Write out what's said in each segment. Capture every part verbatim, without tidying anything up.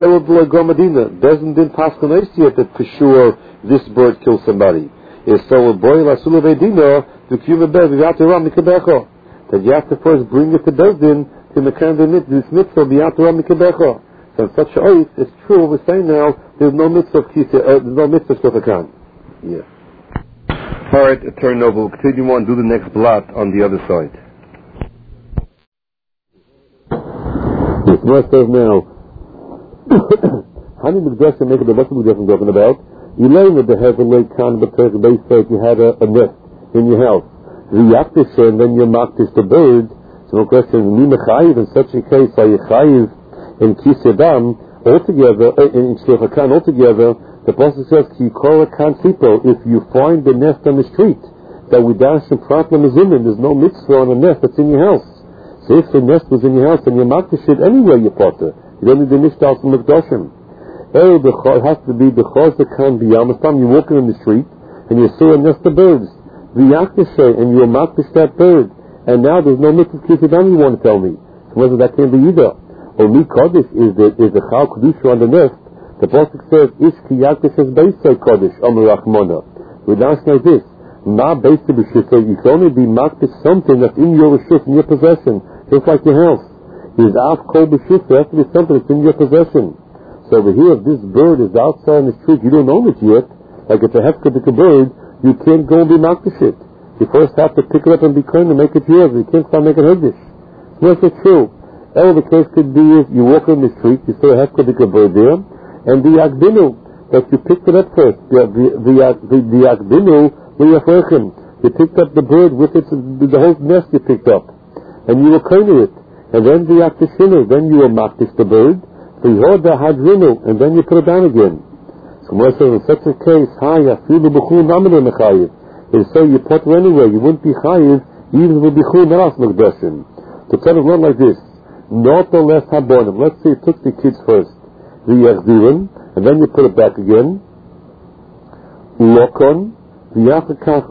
Gomadina doesn't then pass the yet that for sure this bird kills somebody. Is so a boy Lasula Vedino to Cuba Bev Yataram Mikabecho. That you have to first bring it to Bezdin to Mekan the this mitzvah Yataram Mikabecho. So in such a oath, it's true what we're saying now, there's no mitzvah of Kisa, uh, there's no mitzvah of Shlofakan. Yeah. Alright, turn over, we'll continue on, do the next blot on the other side. This verse says now, how many Mekdashim make it the what's the Mekdashim talking about? You learn that the Heavenly Khan B'Tech Base says you had a, a nest in your house. Reactish and then you maktish the bird. So no question, Ni Mechayiv, in such a case, are you Chayiv in Kisedam, altogether, in Shlofakan altogether, the Apostle says, Ki Kora Kan Sipo, if you find the nest on the street, that we dash and problem is in it, there's no mitzvah on a nest that's in your house. So if the nest was in your house, then you maktish it anywhere you potter. You don't need the Nishtal from Mekdashim. It has to be the chaz that can be Yamastam. You're walking in the street and you see a nest of birds. V'yaktishay, and you maktish that bird. And now there's no mitzvah kisadam you want to tell me. So whether that can be either. Or mi kodesh is the is the chal kedusha on the nest. The pasuk says ish ki yaktish es beisay kodesh amar rachmona. We dance like this. Ma beisay b'shusay. You can only be maktish something that's in your reshus, in your possession, just like your house. Is af kol b'shusay. It has to be something that's in your possession. So over here, if this bird is outside in the street, you don't own it yet, like it's a hefkadik bird, you can't go and be makdish it. You first have to pick it up and be kind to make it yours. You can't start making hegdish. Yes, it's true. Or the case could be is you walk in the street, you see a hefkadik bird there, and the yakdinu, that you picked it up first, the the yakdinu, you picked up the bird with its, the whole nest you picked up, and you were kind of it. And then the yaktishinu, then you were makdish the bird, and then you put it down again. So when I say in such a case, it say you put it anywhere, you wouldn't be chayiv, even if it would be chul maras mekdashim. To tell it run like this, not the less habonim. Let's say you took the kids first, the yachdirim, and then you put it back again. Lokon, the yachakach,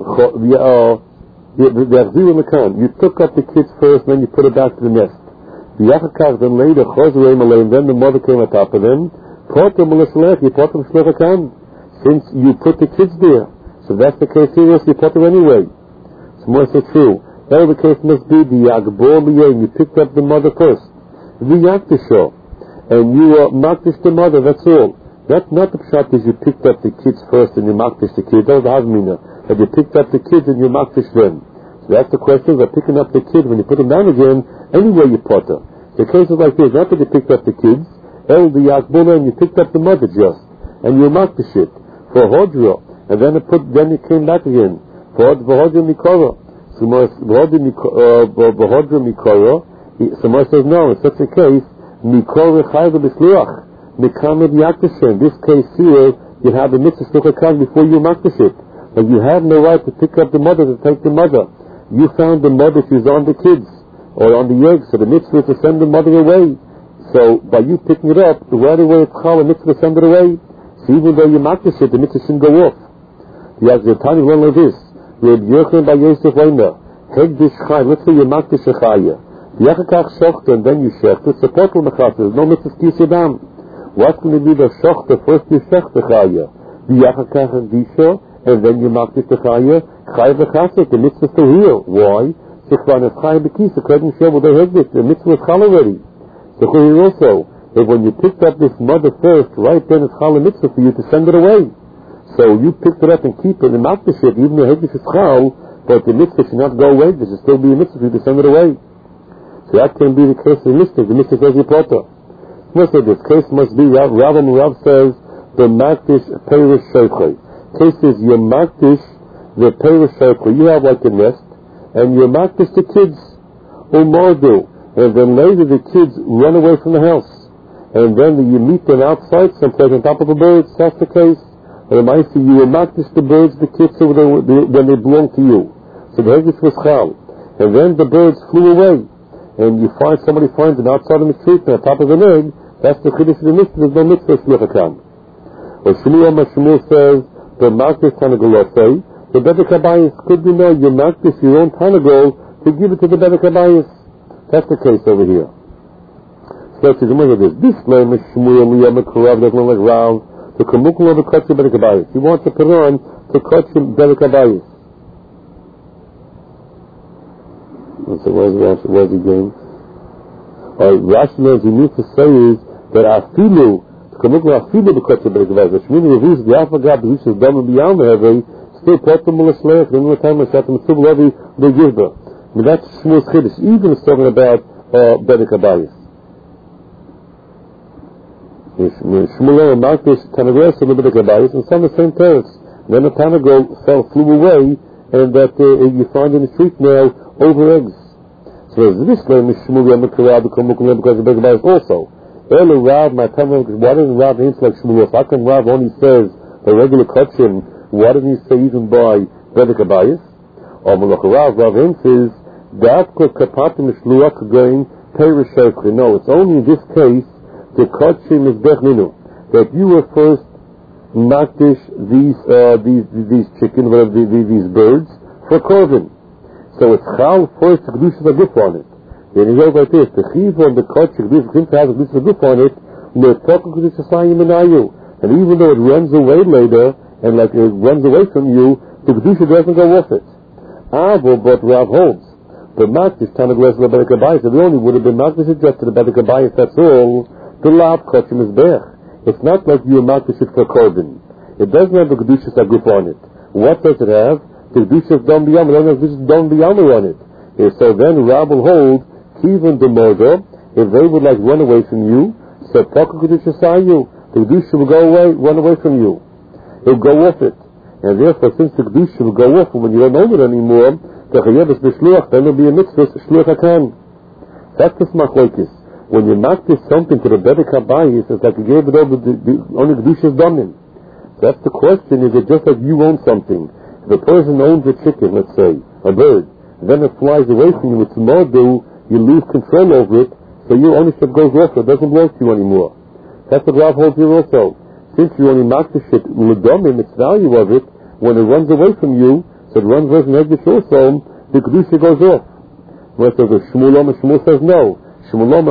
the yachdirim mekan. You took up the kids first, and then you put it back to the nest. The Yachakach then later, and then the mother came on top of them. You put them shlofakan, since you put the kids there. So that's the case here, you put them anyway. So more so true. That the case must be the Yagbor Liyeh, you picked up the mother first. The Yaktisho, and you uh, maktish the mother, that's all. That's not the pshat is you picked up the kids first and you maktish the kids. That was the hazmina. That you picked up the kids and you maktish them. So that's the question of picking up the kids when you put them down again, anywhere you potter. The cases like this, not that you picked up the kids, El the Yakbuna, and you picked up the mother just, and you marked the shit for Hodra, and then it put, then it came back again for Hodra Mikora. So Hodra Mikora, someone says no, in such a case, Mikora Chayva B'Sluach, Mekamed Yaktishem. This case here, you have the mitzvah Shluchakad before you mark the shit. But you have no right to pick up the mother, to take the mother. You found the mother, she's on the kids, or on the eggs, so the mitzvah is to send the mother away. So, by you picking it up, the right away it's chal, the mitzvah to send it away. So even though you mark the shit, the mitzvah shouldn't go off. The Yazir learn like this. Reb Yochanan by Yosef Reiner, Hegdish Chai, let's say you mark the shechaya. The Yachakach shochte, and then you shechte, it's a total mechas, there's no mitzvah kisadam. What's going to be the shochte, first you shechte chaya. The Yachakach and Disha, and then you mark the shechaya. Chai v'chasek, the mitzvah still here. Why? Shechvan is chai b'kis, the couldn't show what they had this. The mitzvah is chal already. So here also, if when you picked up this mother first, right then it's chal a mitzvah for you to send it away. So you picked it up and keep it and mark the shit, even though this is chal, but the mitzvah should not go away, there should still be a mitzvah for you to send it away. So that can be the case of the mystic. The mystic says reporter. Must say this case must be, Rav Rav says, the makdish perish sheikhoi. Case is your makdish, the perish sheikhoi. You have like a nest, and your makdish the kids, umardu, and then later the kids run away from the house, and then you meet them outside, someplace on top of the birds. That's the case. And it might see you will makdish the birds, the kids, so they, when they belong to you. So the hegdish was chal, and then the birds flew away, and you find somebody finds them outside on the street and on top of an egg. That's the chiddush of the mitzvah. There's no mitzvah shluchakam. Or Shmuel Shmuel says the makdish tanagolosei. The bedek habayis could be no. You makdish your own tanagol to give it to the bedek habayis. That's the case over here. So let's see, remember this. This name is Shmuel Liyam Karav, doesn't look like Rav. The Kamukul of the Kotche Bedek Abayis. He wants to put on to Kotche Bedek Abayis. So where's Rashi? Where's he going? Alright, Rashi learns he needs to say is that Afilu, the Kamukul Afilu the Kotche Bedek Abayis. The Shmini Revus, the Alpha God, the Rishis Dama B'Yam Heavy, still Potem L'Shleich, the New Time L'Shatim Sub Levi, the Gizba. I mean, that's Shmuel's Chiddush. Even is talking about uh, Bedek Abayis. Shmuel and Marcus Tanagres a little bit of Abayis, and some of the same parents. Then the Tanago fell, flew away, and that uh, you find in the street now over eggs. So there's this name is Shmuel Yamakarab, the Kamukulim, because of Bedek Abayis also. Elu Rav, my Tanago, why doesn't Rav answer like Shmuel? How come Rav only says the regular Kotchim? Why doesn't he say even by Bedek Abayis? Or Malacharav, Rav answers, Davka Kapatim Shluach going Perishekri. No, it's only in this case the Kotchim is Bechninu, that you were first makdish these uh, these these chicken, whatever these, these birds for korban. So it's chal first the kedusha of guf on it. Then he goes like this: the chiv on the Kotchim kedusha seems to have the kedusha of guf on it. No talking kedusha sayim menayu, and even though it runs away later and like it runs away from you, the kedusha doesn't go off it. Avo, but Rav holds the makdish tanagles the Bedek Abayis. If it only would have been makdish just to the Bedek Abayis, that's all. The lab Kotchim is Bech. It's not like you makdish it for korban. It doesn't have the Kedushas Aguf on it. What does it have? The Kedushas Dom B'Yam. It doesn't have the Kedushas Dom B'Yam on it. And so then Rab will hold, Kivan de Mordo, if they would like run away from you, so Taka Kedushas Ayu, the Kedusha will go away, run away from you. It'll go off it. And therefore, since the Kedusha will go off when you don't own it anymore, the Chayebes B'Shluach, then there'll be a mitzvah, Shluach HaKan. That's the Smachloikis. When you knock this something to the Bedek Abayis, it's like you gave it over, the, the, only the Kedusha is done in. So that's the question, is it just like you own something? If a person owns a chicken, let's say, a bird, then it flies away from you, it's Mordu, you lose control over it, so your ownership goes off, it doesn't belong to you anymore. That's what Rav holds here also. Since you only knock the shit, L'domim, its value of it, when it runs away from you, so it runs away from Hegdish also, the Kedusha goes off. When it says Shmuel, Shmuel says no. Wherever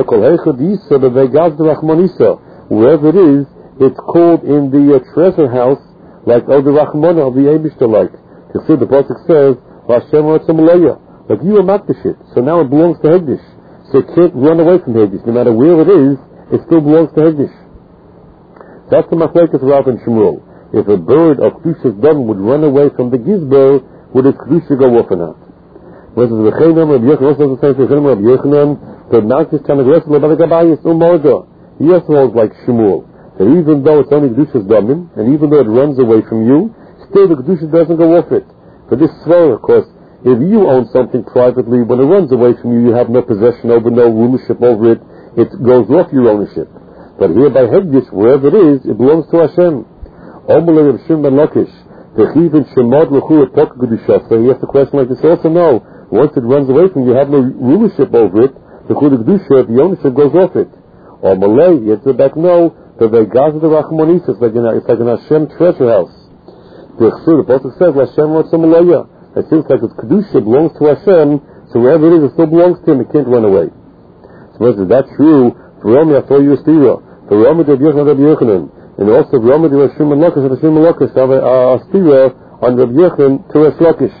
it is, it's called in the uh, treasure house, like oh, the Rachmana of the Eibishter, like. You see, the Pasuk says, like you are makdish it, so now it belongs to Hegdish. So it can't run away from Hegdish. No matter where it is, it still belongs to Hegdish. That's the Machlekes Rav and Shmuel. If a bird of Kedusha's dam would run away from the Gizber, would its Kedusha go off or not? Whereas the Rechenam of Yochanan, also the same Rechenam of Yochanan, the Nakis Tanagres of Bedek Abayis Umorda. He also holds like Shmuel. That even though it's only Kedusha's Damim, and even though it runs away from you, still the Kedusha doesn't go off it. For this Svar, of course, if you own something privately, when it runs away from you, you have no possession over, no ownership over it, it goes off your ownership. But here by Hegdish, wherever it is, it belongs to Hashem. Omelay of Shem ben Lakish, the Chiv and Shemad L'chu et Tok Kedusha. So he has a question like this also, no. Once it runs away from you, you have no rulership over it, the Chud Kedusha, the ownership goes off it. Or Malay, you have to back no, that they gaza the Rachmanis, it's like an, it's like an Hashem treasure house. The Chud, the Pasuk says, Hashem wants a Malaya. It seems like its Kedusha belongs to Hashem, so wherever it is, it still belongs to him, it can't run away. So is that true? For Rami, I thought you a stira. For Rami, Rabbi Yochanan, Rabbi Yochanan. And also, for Rami, Rabbi Shimon Lakish, Rabbi Shimon Lakish, have a stira on Rabbi Yochanan to Rabbi Lakish.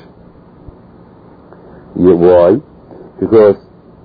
Yeah, why? Because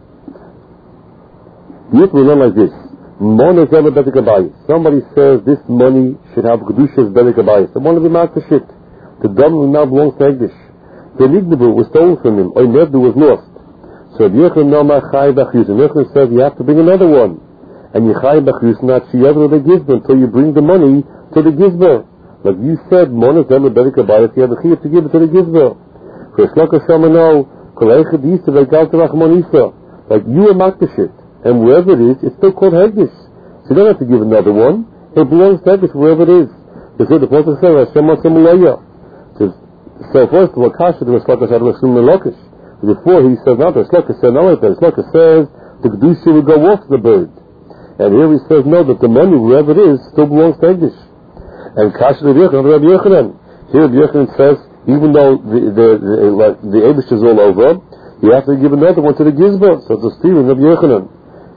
Yit will learn like this. Somebody says this money should have Kedusha's Bedek Abayis. The money will be marked for shit. The dam now belongs to Hegdish. The Nignabu was stolen from him. Or Nebdu was lost. So Yechon Nama Chai Bachus. And Yechon says you have to bring another one. And Yechai Bachus not Shiyadra the Gizber until you bring the money to the Gizber. Like you said, Mona Zem Bedek Abayis, you have a chiyah to give it to the Gizber. For Shlaka Shamano, Kolechad Yisa Vegal Rachmanisa. Like you are marked for shit. And wherever it is, it's still called Hegdish. So you don't have to give another one. It belongs to Hegdish wherever it is. They say the Prophet says, Hashem Hashem Ulaya. So first of all, Kasha the Reslakish had Hashem Melokish. Before he says, not the Reslakish said, no, like that. Reslakish says, the Kedusha will go off the bird. And here he says, no, that the money, wherever it is, still belongs to Hegdish. And Kasha the Yochanan, Rabbi Yochanan. Here Rabbi Yochanan says, even though the, the, the, like, the Eibush is all over, you have to give another one to the Gizber. So it's a steal in Rabbi Yochanan.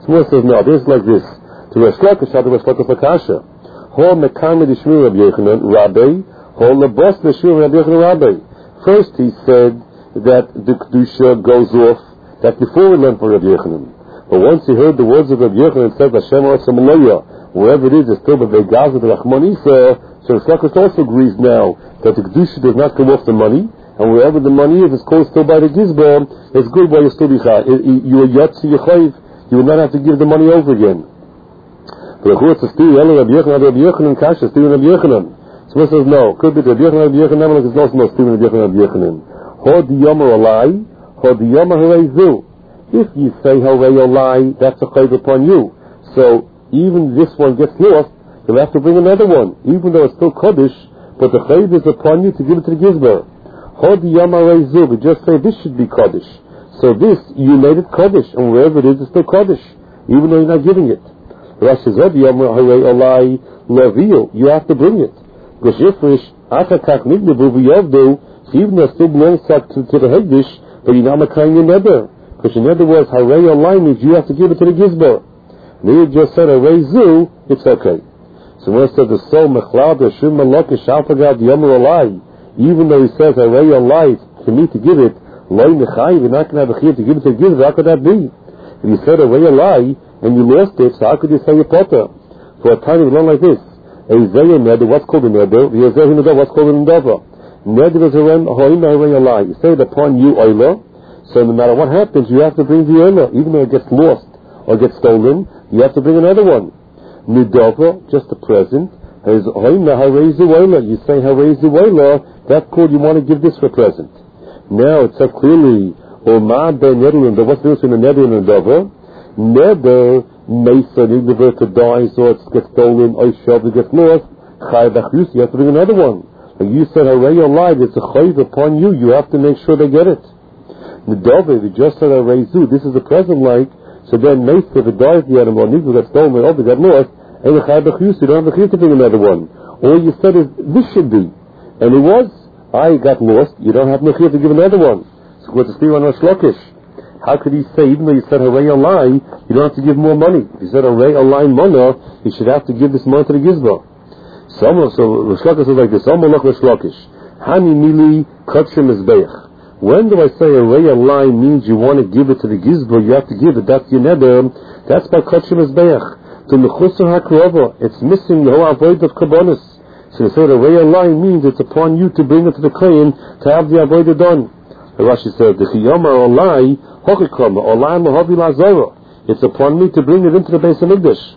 Someone says, no, this is like this. To Rosh Lakish, how to Rosh Lakish Lakasha. Ho mekamed ishmir Rabbi Yochanan, Rabbi, ho lebos l'shmir Rabbi Yochanan, Rabbi. First he said that the Kedusha goes off, that before we learn from Rabbi Yochanan. But once he heard the words of Rabbi Yochanan, it says, Hashem Arasam Aleya, wherever it is, it's still the Begaz of the Rahman Isa, so Rosh Lakish also agrees now that the Kedusha does not come off the money, and wherever the money is, it's called still by the Gizba, it's good while you're still Bicha. You are Yatsi Yechayiv, you will not have to give the money over again. But the Chutz is still Rabbi Yochanan, Rabbi Yochanan, Kasha, still Rabbi Yochanan. Someone says, no, could be Rabbi Yochanan, Rabbi Yochanan, like it's also no, still Rabbi Yochanan, Rabbi Yochanan. Ho di yomer olai, ho di yomer hareizu. If you say harei olai, that's a chayv upon you. So, even this one gets lost, you'll have to bring another one, even though it's still Kodesh, but the chayv is upon you to give it to the Gizber. Ho di yomer hareizu, we just say this should be Kodesh. So this, you made it Kodesh, and wherever it is, it's still Kodesh, even though you're not giving it. Rashi says, you have to bring it. Because even though it still belongs to, to the Hegdish, but you're not making your nether. Because your nether was Harei Olai means you have to give it to the Gizbar. They just said Harei Zu, it's okay. So when it said the soul Mechlad, the Shum Malokish, Alpagad, Yomer Olai, even though he says Harei Olai, for me to give it, Loi Mechai, you're not going to have a chiyuv to give it to the Gizbar, how could that be? If you said Harei Olai, and you lost it, so how could you say your potter? For a tiny one like this, a Zayah Neder, what's called a Neder? The Zayah Neder, what's called a Neder? Neder is a Hoima Harei Olai. You say it upon you, Oila, so no matter what happens, you have to bring the Oila, even though it gets lost or gets stolen, you have to bring another one. Nidova, just a present, is Hoima Harei Oila. You say Harei Oila, that's called you want to give this for a present. Now it says clearly, Oma Ben Nederland, what's the difference between a Neder and a Neder? Neder, Mesa, the to die, so it gets stolen, or shoved, it gets lost. Chai Bachus, you have to bring another one. Like you said, Harei Olai, it's a chayv upon you, you have to make sure they get it. The Dove, we just said Harei Zu, this is a present like, so then Mesa, if it dies, the animal, needs to get stolen, or they get lost, and the Chai Bachus, you don't have the chayv to bring another one. All you said is, this should be. And it was, I got lost, you don't have no chayv to give another one. So what's the spear on Rosh Lakish? How could he say, even though you said Harei Olai, you don't have to give more money? If you said Harei Olai Mana, you should have to give this money to the Gizbar. So Rosh Lakish is like this. Rosh Lakish. Hani mili kachim mizbeach. When do I say Harei Olai means you want to give it to the Gizbar, you have to give it, that's your neder, that's by kachim mizbeach. To mechusar hakrova, it's missing the whole avoid of kabbonis. So you say Harei Olai means it's upon you to bring it to the kohen to have the avoid done. Rashi said, the chiyomar Olai, hokikoma, Olai mahavi lazara. It's upon me to bring it into the base of Mikdash.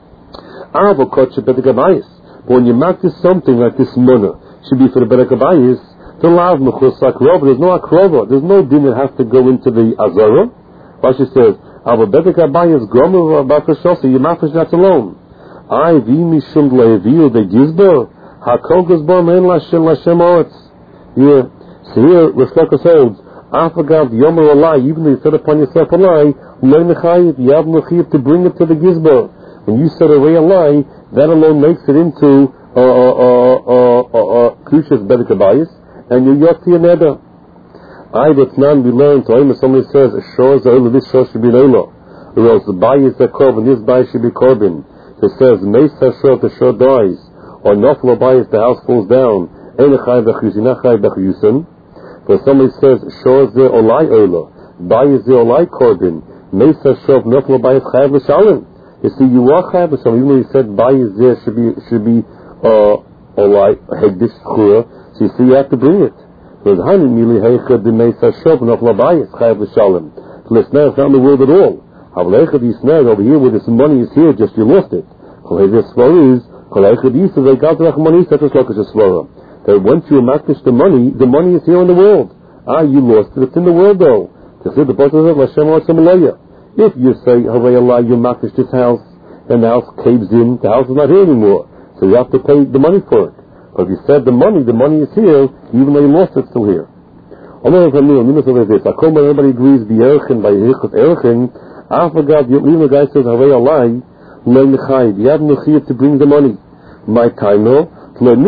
Avo kotche bedekabayis. But when you mark this something like this monah, should be for the bedekabayis, the lav mechus akrova, there's no akrova, there's no din that has to go into the azara. Rashi says, Avo bedekabayis gomer bakashosa, you mafish not alone. I vi mishum le'eviu the gizber, hakol gizber men lashem lashem oretz. Yeah. So here, Rosh Lakish holds, Afagav Yomer Olai, even though you said upon yourself a lie, learn the chayiv, you have no chayiv to bring it to the Gizbar. When you said a lie, that alone makes it into Kushas Bedekabayis, and you're Yotzi and Neder. I, that's none we learned, so when somebody says, a shor is a this shor should be Leila, or else the bayis is a korban, this bayis should be korban. It says, Meis HaShor, the shor dies, or Noflo bayis, the house falls down, Ein Chai B'Chuyusin, Not Chai B'Chuyusin. But somebody says, Shor ze olai ola, Bayis ze olai korbin, Mesa shov noflo bayis chayav l'shalim. You see, you are chayav l'shalim, even though you said Bayis ze should be, should be, uh, olai, hegdish chura, so you see you have to bring it. Because hani mili heicha de Mesa shov noflo bayis chayav l'shalim. So it's not in the world at all. Havleicha di snag over here where this money is here, just you lost it. Kol heicha svara is, kol heicha di yisa, they got the rachmani, such as lokish svara. That once you amakish the money, the money is here in the world. Ah, you lost it, it's in the world though. To see the Pasuk of Hashem Arasam Aleya. If you say, Harei Olai, you amakish this house, and the house caves in, the house is not here anymore. So you have to pay the money for it. But if you said the money, the money is here, even though you lost it, it's still here. Everybody agrees, the Erchin, by Hichot Erchin, Afagad, even the guy says, Harei Olai, you have no chiyuv to bring the money. My time, no. There's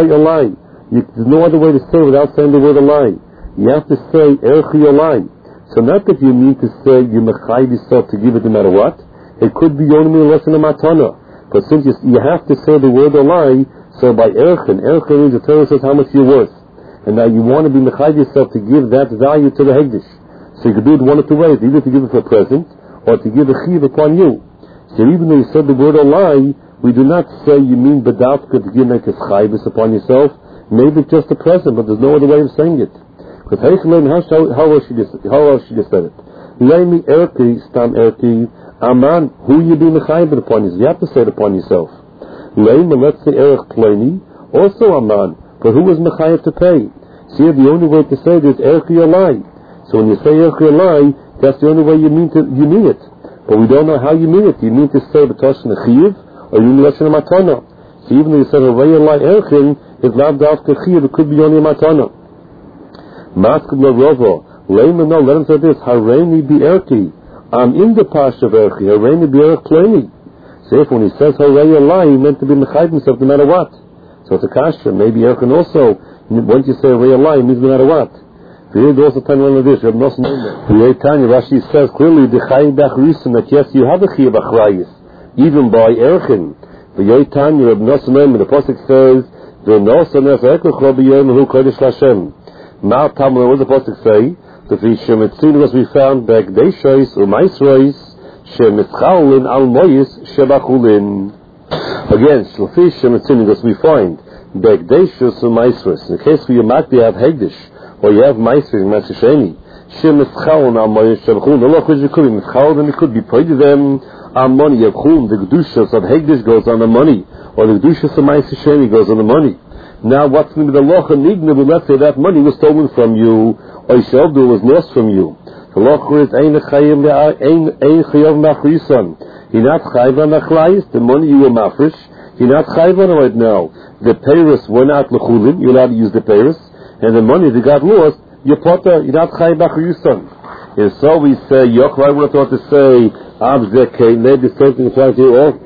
no other way to say it without saying the word Olai. You have to say Erchi Olai. So not that you mean to say you mechayiv yourself to give it no matter what. It could be only a lesson of matana. But since you, you have to say the word olai, so by erchen, erchen means the Torah says how much you're worth. And now you want to be mechayiv yourself to give that value to the hegdish. So you could do it one of two ways, either to give it for a present, or to give a chiv upon you. So even though you said the word olai, we do not say you mean bedavka to give like a chayvus upon yourself. Maybe it's just a present, but there's no other way of saying it. Because how, how else should you, how else should you say it? Leimi erki, stam erki, aman, who you be mechayiv upon yourself? You have to say it upon yourself. Leimi, let's say erech pleni, also aman, but who was mechayiv to pay? See, the only way to say it is erki olai. So when you say erki olai, that's the only way you mean to you mean it. But we don't know how you mean it. You mean to say b'tosh nechiv, or you mean lashon matana. So even though you said erei olai erchin, if lav dafka chiv, it could be only a matana. Masked l'rovo, leiman no, let him say this, hareini bi erki. I'm in the pash of erki, hareini bi erch pleni. So if when he says harei olai, he meant to be mechayiv himself no matter what. So it's a kasha. Maybe erchin also, once you say harei olai, it means no matter what. Also Tanya this, Tanya Rashi says clearly the Chayi B'Achriyusim that yes, you have a Chayi B'Achriyus, even by Erchin. The Yei Tanya Reb Nosson, the Pasuk says, the Nosson es Eklecho b'Yom Hu Kodesh Lashem. Now, Tamla, what does the Pasuk say? The Shemetzin was we found Begdeishois u'Maisrois Shemischalin al Moyis Shebachulin. Again, Shlefish Shemetzin was we find Begdeishois u'Maisrois. In the case where you might be have Hegdish, or you have Maisrois Masisheni Shemischalin al Moyis Shebachulin. Allah could be Mischal, then it could be paid to them our money. Yavchum, the Gedushas of Hegdish goes on the money, or the Gedushas of Maisisheni goes on the money. Now, what's going to be the locha nigna? But let's say that money was stolen from you, or Yishavdu was lost from you. The locha is ein chayav machrisan. You're not chayav nachlayis. The money you were mafresh, you're not chayav on right now. The peiros were not lechulin. You're allowed to use the peiros, and the money that got lost, you're potter. You're not chayav machrisan. And so we say, Yochai would have thought to say, Abzekei, maybe something applies to you all.